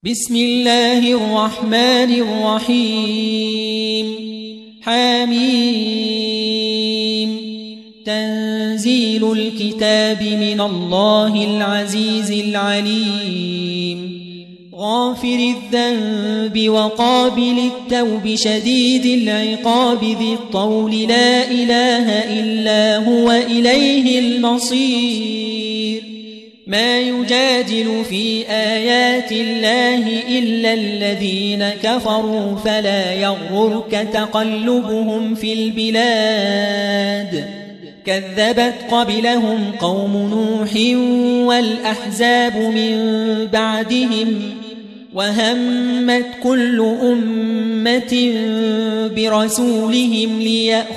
بسم الله الرحمن الرحيم حميم تنزيل الكتاب من الله العزيز العليم غافر الذنب وقابل التوب شديد العقاب ذي الطول لا إله إلا هو إليه المصير ما يجادل في آيات الله إلا الذين كفروا فلا يغررك تقلبهم في البلاد كذبت قبلهم قوم نوح والأحزاب من بعدهم وهمت كل أمة برسولهم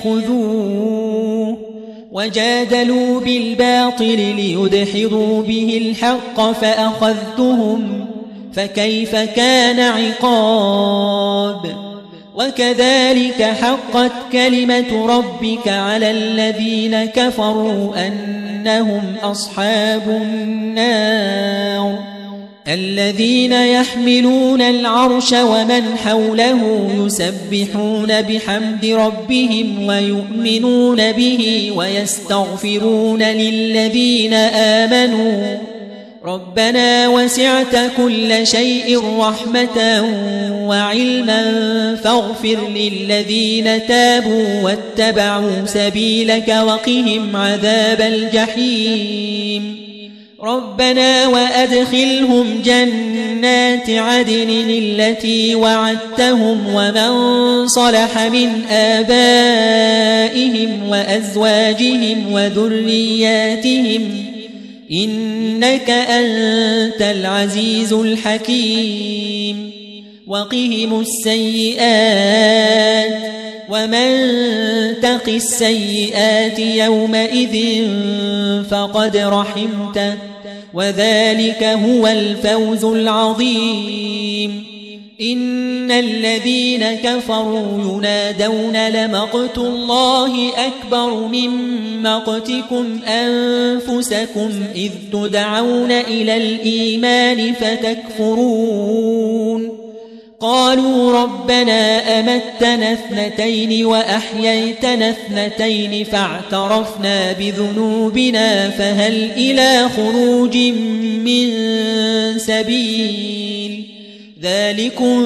ليأخذوه وجادلوا بالباطل ليدحضوا به الحق فأخذتهم فكيف كان عقاب وكذلك حقت كلمة ربك على الذين كفروا أنهم أصحاب النار الذين يحملون العرش ومن حوله يسبحون بحمد ربهم ويؤمنون به ويستغفرون للذين آمنوا ربنا وسعت كل شيء رحمة وعلما فاغفر للذين تابوا واتبعوا سبيلك وقهم عذاب الجحيم ربنا وأدخلهم جنات عدن التي وعدتهم ومن صلح من آبائهم وأزواجهم وذرياتهم إنك أنت العزيز الحكيم وقهم السيئات ومن تق السيئات يومئذ فقد رحمته وذلك هو الفوز العظيم إن الذين كفروا ينادون لمقت الله أكبر من مقتكم أنفسكم إذ تدعون إلى الإيمان فتكفرون قالوا ربنا أمتنا اثنتين وأحييتنا اثنتين فاعترفنا بذنوبنا فهل إلى خروج من سبيل ذلكم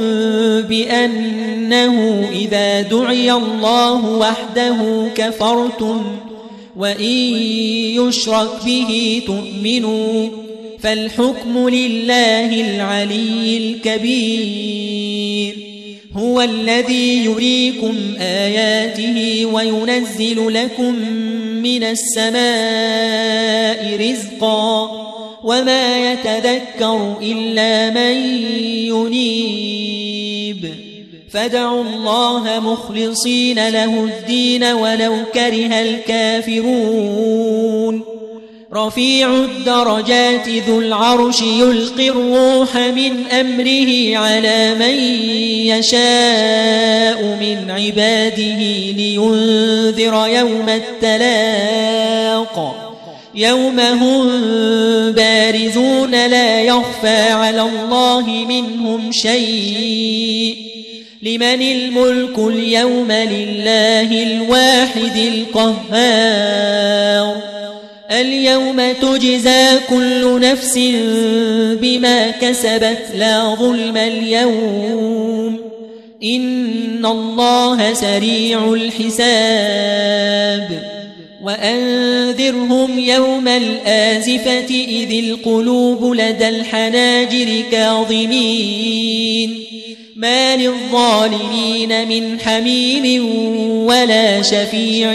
بأنه إذا دعي الله وحده كفرتم وإن يشرك به تؤمنوا فالحكم لله العلي الكبير هو الذي يريكم آياته وينزل لكم من السماء رزقا وما يتذكر إلا من ينيب فادعوا الله مخلصين له الدين ولو كره الكافرون رفيع الدرجات ذو العرش يلقي الروح من أمره على من يشاء من عباده لينذر يوم التلاق يوم هم بارزون لا يخفى على الله منهم شيء لمن الملك اليوم لله الواحد القهار اليوم تجزى كل نفس بما كسبت لا ظلم اليوم إن الله سريع الحساب وأنذرهم يوم الآزفة إذ القلوب لدى الحناجر كاظمين ما للظالمين من حميم ولا شفيع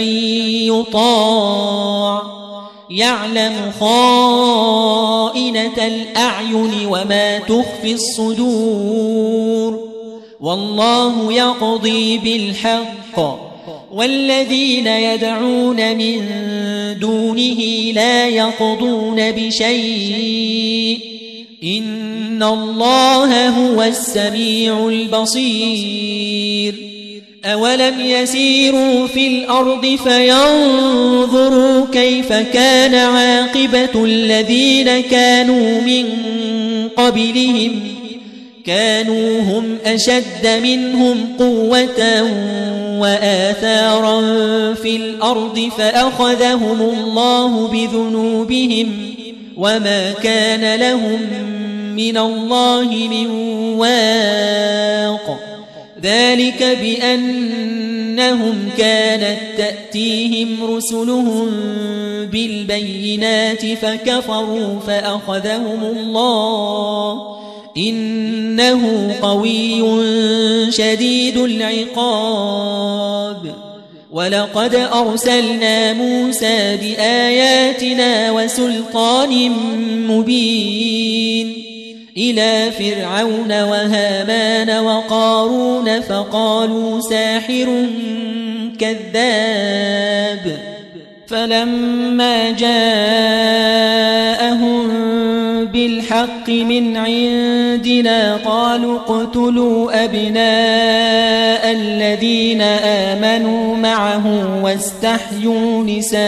يطاع يعلم خائنة الأعين وما تخفي الصدور والله يقضي بالحق والذين يدعون من دونه لا يقضون بشيء إن الله هو السميع البصير أولم يسيروا في الأرض فينظروا كيف كان عاقبة الذين كانوا من قبلهم كانوا هم أشد منهم قوة وآثارا في الأرض فأخذهم الله بذنوبهم وما كان لهم من الله من واق ذلك بأنهم كانت تأتيهم رسلهم بالبينات فكفروا فأخذهم الله إنه قوي شديد العقاب ولقد أرسلنا موسى بآياتنا وسلطان مبين إلى فرعون وهامان وقارون فقالوا ساحر كذاب فلما جاءهم بالحق من عندنا قالوا اقتلوا أبناء الذين آمنوا معه واستحيوا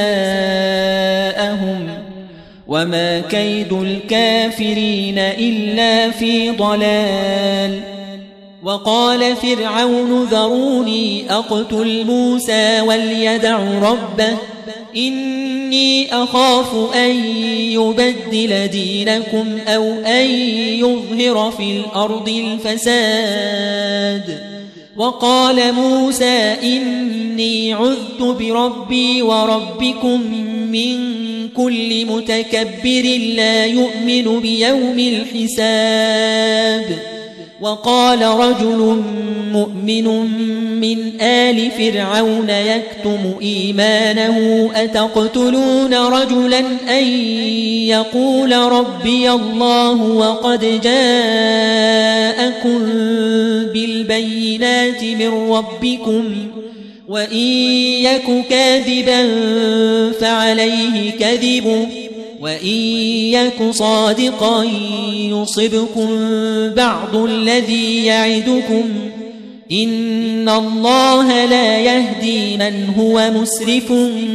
نساءهم وما كيد الكافرين إلا في ضلال وقال فرعون ذروني أقتل موسى وليدع ربه إني أخاف أن يبدل دينكم أو أن يظهر في الأرض الفساد وقال موسى إني عذت بربي وربكم من كل متكبر لا يؤمن بيوم الحساب وقال رجل مؤمن من آل فرعون يكتم إيمانه أتقتلون رجلا أن يقول ربي الله وقد جاءكم بالبينات من ربكم وإن يك كاذبا فعليه كذبه وإن يك صادقا يصبكم بعض الذي يعدكم إن الله لا يهدي من هو مسرف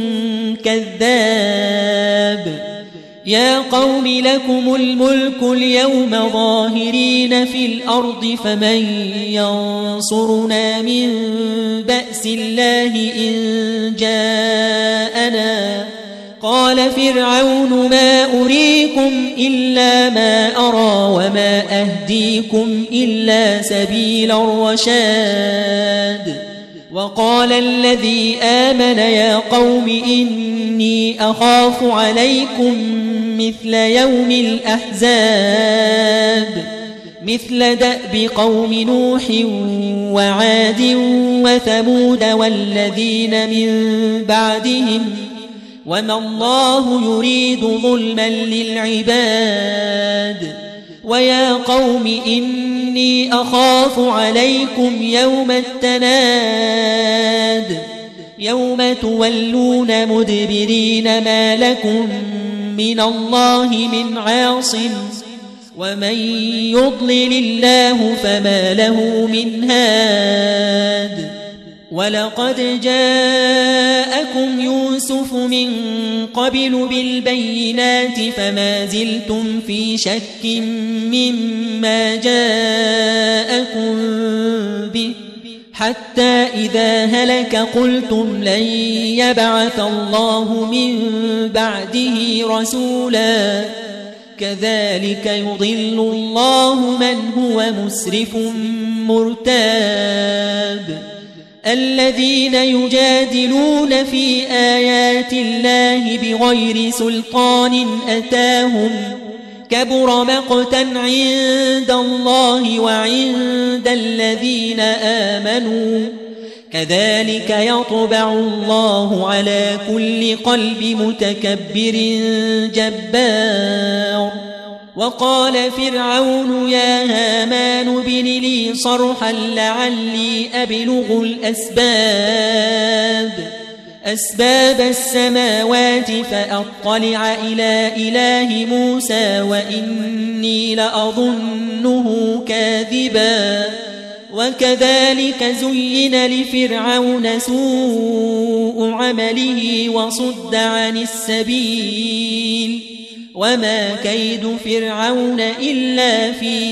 كذاب يا قوم لكم الملك اليوم ظاهرين في الأرض فمن ينصرنا من بأس الله إن جاءنا قال فرعون ما أريكم إلا ما أرى وما أهديكم إلا سبيل الرشاد وقال الذي آمن يا قوم إني أخاف عليكم مثل يوم الأحزاب مثل دأب قوم نوح وعاد وثمود والذين من بعدهم وما الله يريد ظلما للعباد ويا قوم إني أخاف عليكم يوم التناد يوم تولون مدبرين ما لكم من الله من عاصم ومن يضلل الله فما له من هاد ولقد جاءكم يوسف من قبل بالبينات فما زلتم في شك مما جاءكم به حتى إذا هلك قلتم لن يبعث الله من بعده رسولا كذلك يضل الله من هو مسرف مرتاب الذين يجادلون في آيات الله بغير سلطان أتاهم كبر مقتا عند الله وعند الذين آمنوا كذلك يطبع الله على كل قلب متكبر جبار وقال فرعون يا هامان ابن لي صرحا لعلي أبلغ أسباب السماوات فأطلع إلى إله موسى وإني لأظنه كاذبا وكذلك زين لفرعون سوء عمله وصد عن السبيل وما كيد فرعون إلا في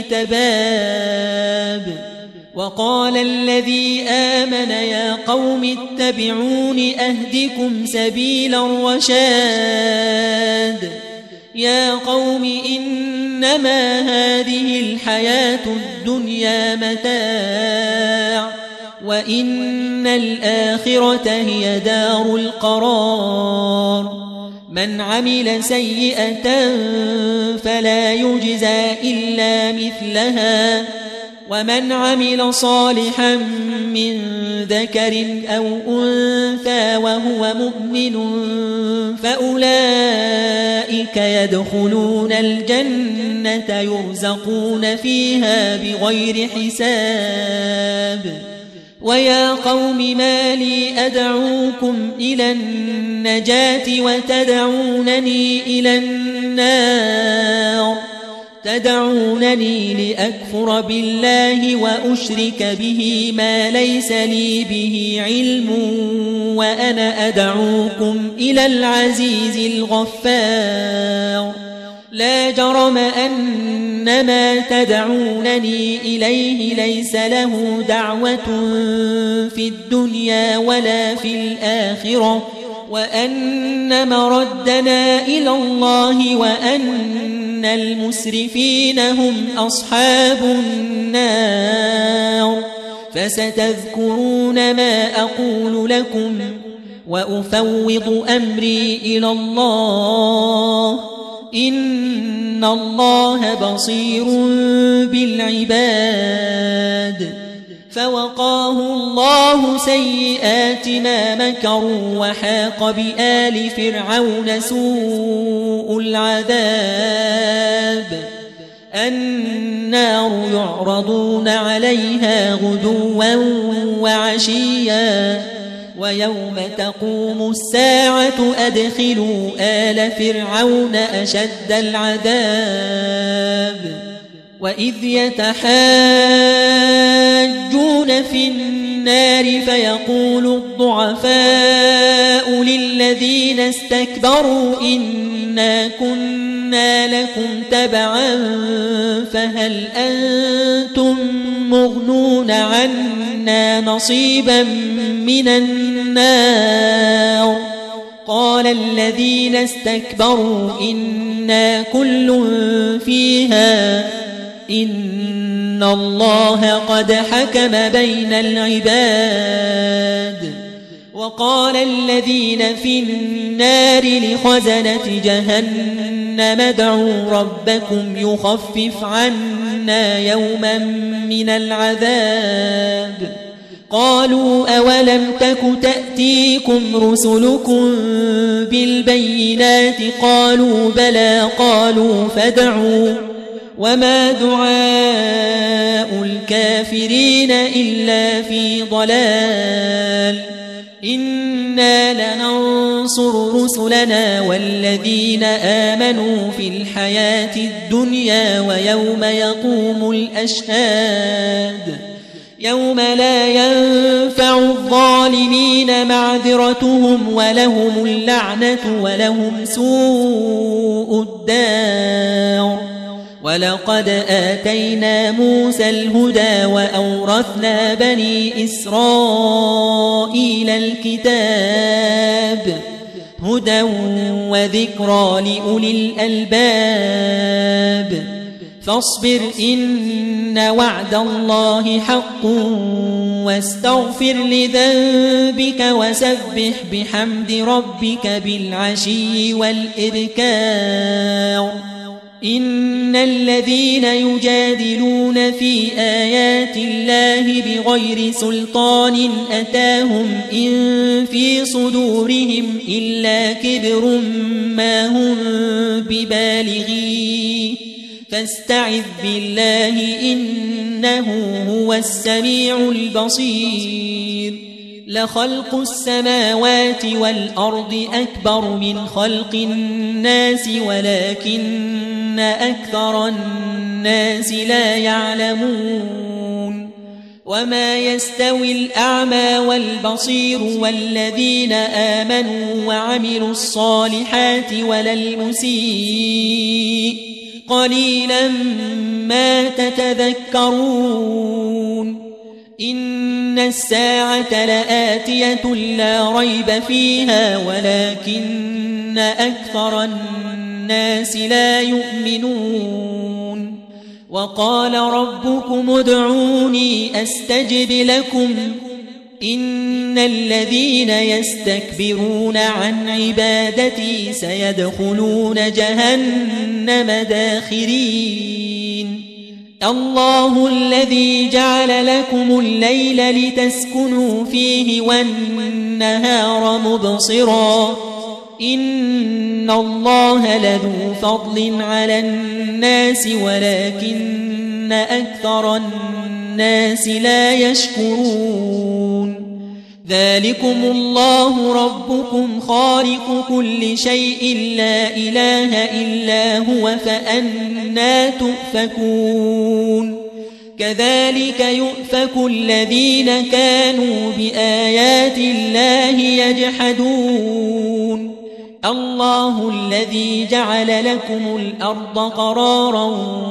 تباب وقال الذي آمن يا قوم اتبعون أهدكم سبيل الرشاد يا قوم إنما هذه الحياة الدنيا متاع وإن الآخرة هي دار القرار من عمل سيئة فلا يجزى إلا مثلها ومن عمل صالحا من ذكر أو أنثى وهو مؤمن فأولئك يدخلون الجنة يرزقون فيها بغير حساب ويا قوم ما لي أدعوكم إلى النجاة وتدعونني إلى النار تدعونني لأكفر بالله وأشرك به ما ليس لي به علم وأنا أدعوكم إلى العزيز الغفار لا جرم أن ما تدعونني إليه ليس له دعوة في الدنيا ولا في الآخرة وأن مردنا إلى الله وأن المسرفين هم أصحاب النار فستذكرون ما أقول لكم وأفوض أمري إلى الله إن الله بصير بالعباد فوقاه الله سيئات ما مكروا وحاق بآل فرعون سوء العذاب النار يعرضون عليها غدوا وعشيا ويوم تقوم الساعة أدخلوا آل فرعون أشد العذاب وإذ يتحاجون في النار فيقول الضعفاء للذين استكبروا إنا كنا لكم تبعا فهل أنتم مغنون عنا نصيبا من النار قال الذين استكبروا إنا كل فيها إن الله قد حكم بين العباد وقال الذين في النار لخزنة جهنم ادعوا ربكم يخفف عنا يوما من العذاب قالوا أولم تك تأتيكم رسلكم بالبينات قالوا بلى قالوا فادعوا وما دعاء الكافرين إلا في ضلال إنا لننصر رسلنا والذين آمنوا في الحياة الدنيا ويوم يقوم الأشهاد يوم لا ينفع الظالمين معذرتهم ولهم اللعنة ولهم سوء الدار ولقد آتينا موسى الهدى وأورثنا بني إسرائيل الكتاب هدى وذكرى لأولي الألباب فاصبر إن وعد الله حق واستغفر لذنبك وسبح بحمد ربك بالعشي والإبكار إن الذين يجادلون في آيات الله بغير سلطان أتاهم إن في صدورهم إلا كبر ما هم ببالغيه فاستعذ بالله إنه هو السميع البصير لخلق السماوات والأرض أكبر من خلق الناس ولكن أكثر الناس لا يعلمون وما يستوي الأعمى والبصير والذين آمنوا وعملوا الصالحات ولا المسيء قليلا ما تتذكرون إن الساعة لآتية لا ريب فيها ولكن أكثر الناس لا يؤمنون وقال ربكم ادعوني أستجب لكم إن الذين يستكبرون عن عبادتي سيدخلون جهنم داخرين الله الذي جعل لكم الليل لتسكنوا فيه والنهار مبصرا إن الله لذو فضل على الناس ولكن أكثر الناس لا يشكرون ذلكم الله ربكم خالق كل شيء لا إله إلا هو فأنى تؤفكون كذلك يؤفك الذين كانوا بآيات الله يجحدون الله الذي جعل لكم الأرض قرارا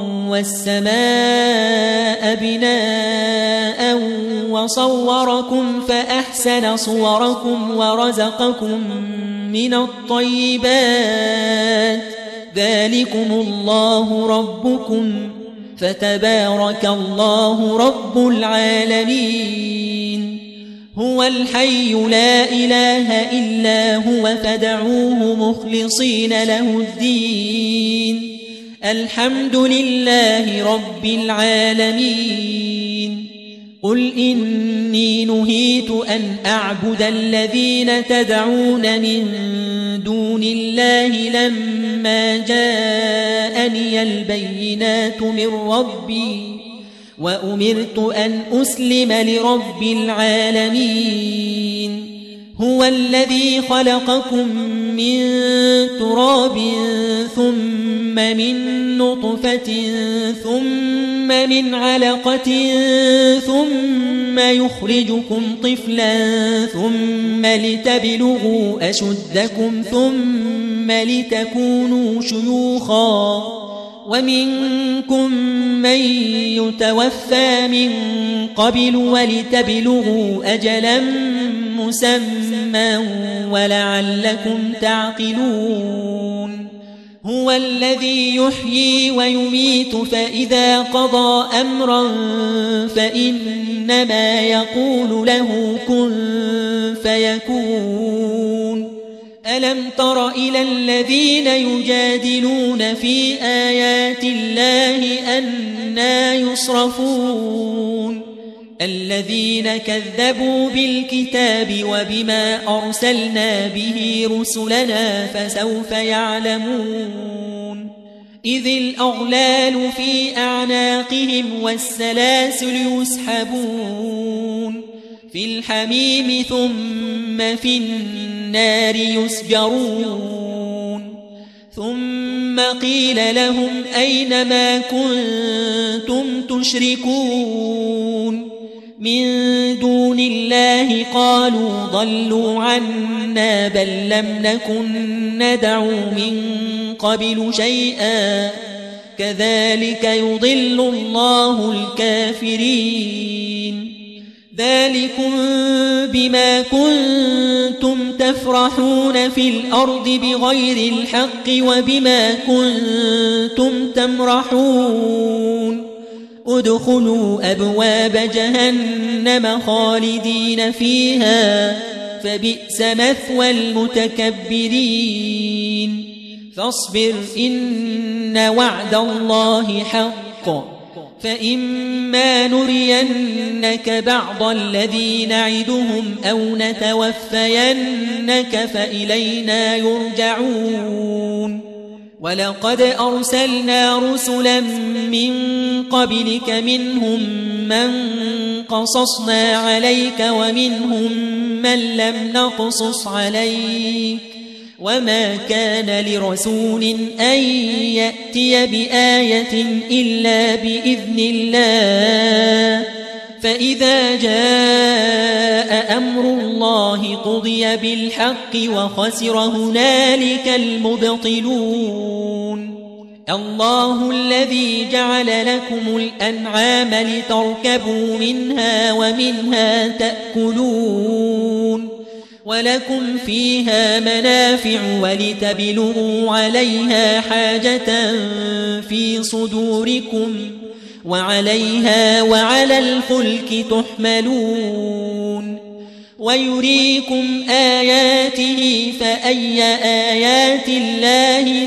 والسماء بناء وصوركم فأحسن صوركم ورزقكم من الطيبات ذلكم الله ربكم فتبارك الله رب العالمين هو الحي لا إله إلا هو فادعوه مخلصين له الدين الحمد لله رب العالمين قل إني نهيت أن أعبد الذين تدعون من دون الله لما جاءني البينات من ربي وأمرت أن أسلم لرب العالمين هو الذي خلقكم من تراب ثم من نطفة ثم من علقة ثم يخرجكم طفلا ثم لتبلغوا أشدكم ثم لتكونوا شيوخا ومنكم من يتوفى من قبل ولتبلغوا أجلا مسمى ولعلكم تعقلون هو الذي يحيي ويميت فإذا قضى أمرا فإنما يقول له كن فيكون ألم تر إلى الذين يجادلون في آيات الله أنى يصرفون الذين كذبوا بالكتاب وبما أرسلنا به رسلنا فسوف يعلمون إذ الأغلال في أعناقهم والسلاسل يسحبون في الحميم ثم في النار يسجرون ثم قيل لهم أين ما كنتم تشركون من دون الله قالوا ضلوا عنا بل لم نكن ندعو من قبل شيئا كذلك يضل الله الكافرين ذلكم بما كنتم تفرحون في الأرض بغير الحق وبما كنتم تمرحون ادخلوا أبواب جهنم خالدين فيها فبئس مثوى المتكبرين فاصبر إن وعد الله حق فإما نرينك بعض الذي نعدهم أو نتوفينك فإلينا يرجعون ولقد أرسلنا رسلا من قبلك منهم من قصصنا عليك ومنهم من لم نقصص عليك وما كان لرسول أن يأتي بآية إلا بإذن الله فإذا جاء أمر الله قضي بالحق وخسر هنالك المبطلون الله الذي جعل لكم الأنعام لتركبوا منها ومنها تأكلون ولكم فيها منافع ولتبلغوا عليها حاجة في صدوركم وعليها وعلى الفلك تحملون ويريكم آياته فأي آيات الله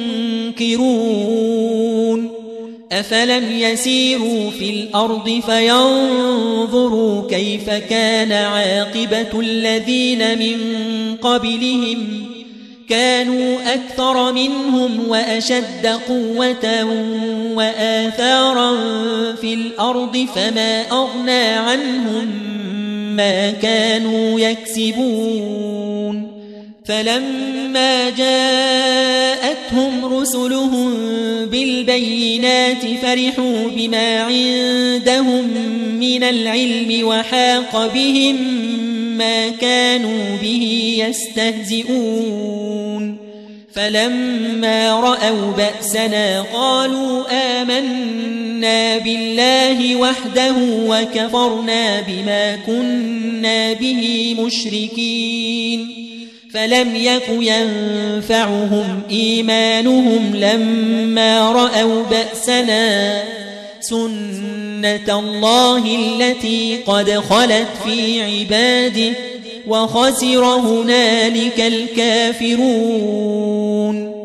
تنكرون أفلم يسيروا في الأرض فينظروا كيف كان عاقبة الذين من قبلهم كانوا أكثر منهم وأشد قوة وآثارا في الأرض فما أغنى عنهم ما كانوا يكسبون فلما جاءتهم رسلهم بالبينات فرحوا بما عندهم من العلم وحاق بهم ما كانوا به يستهزئون فلما رأوا بأسنا قالوا آمنا بالله وحده وكفرنا بما كنا به مشركين فلم يك ينفعهم إيمانهم لما رأوا بأسنا سنة الله التي قد خلت في عباده وخسر هنالك الكافرون